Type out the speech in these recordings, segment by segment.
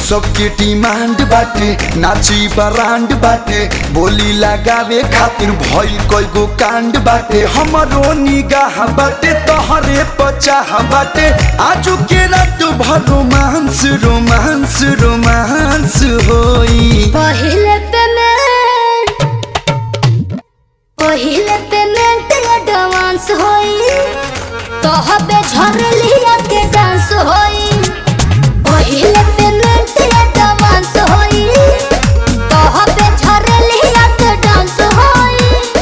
सबके डिमांड बाटे नाची बरांड बाटे बोली लगावे खातिर भइल कईगो कांड बाटे हमरो निगाह बाटे तोहरे पचाह बाटे आजू के रात भर रोमांस रोमांस रोमांस होई पहिले पेमेंट एडवांस होई तोहबे झरलिया के डांस होई पहिले पेमेंट एडवांस होई तोहबे झरलिया के डांस होई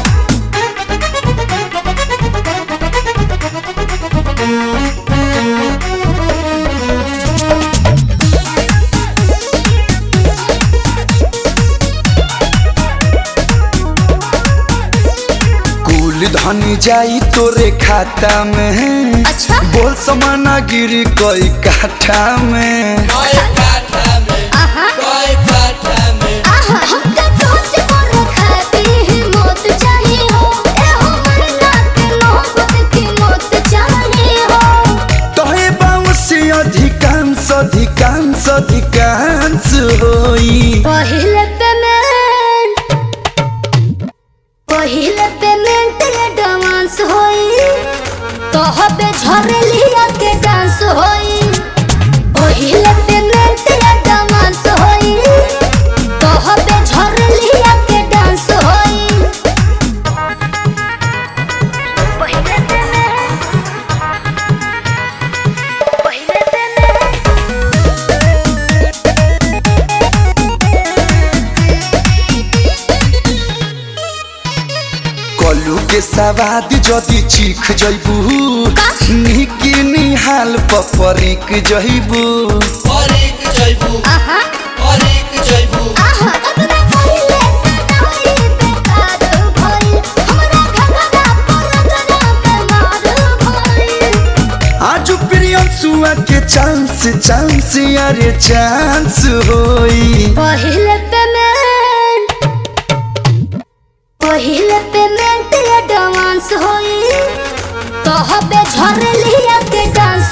धन जाई तोरे खाता में अच्छा बोल समाना गिरी कोई काठा में हमका सोच कर खाती मौत चाहिए हो एहो महीना के नौबत की मौत चाहिए हो तोहे बाउंस अधिकांश अधिकांश अधिकांश होई पहिले पेमेंट एडवांस होई तोहबे झरलिया के डांस होई पहिले पेमेंट एडवांस होई तोहबे झरलिया के डांस होई पहिले कलू के सवाद जदी चीख जइबू निकी निहाल पपरिक जइबू कतना पहिले कनाई बेकार भइल हमरा घघरा पर रगना बेमार भइल आजू प्रियंसुआ के चांस चांस अरे चांस होई पहिले पेमेंट एडवांस होई तोहबे झरलिया के डांस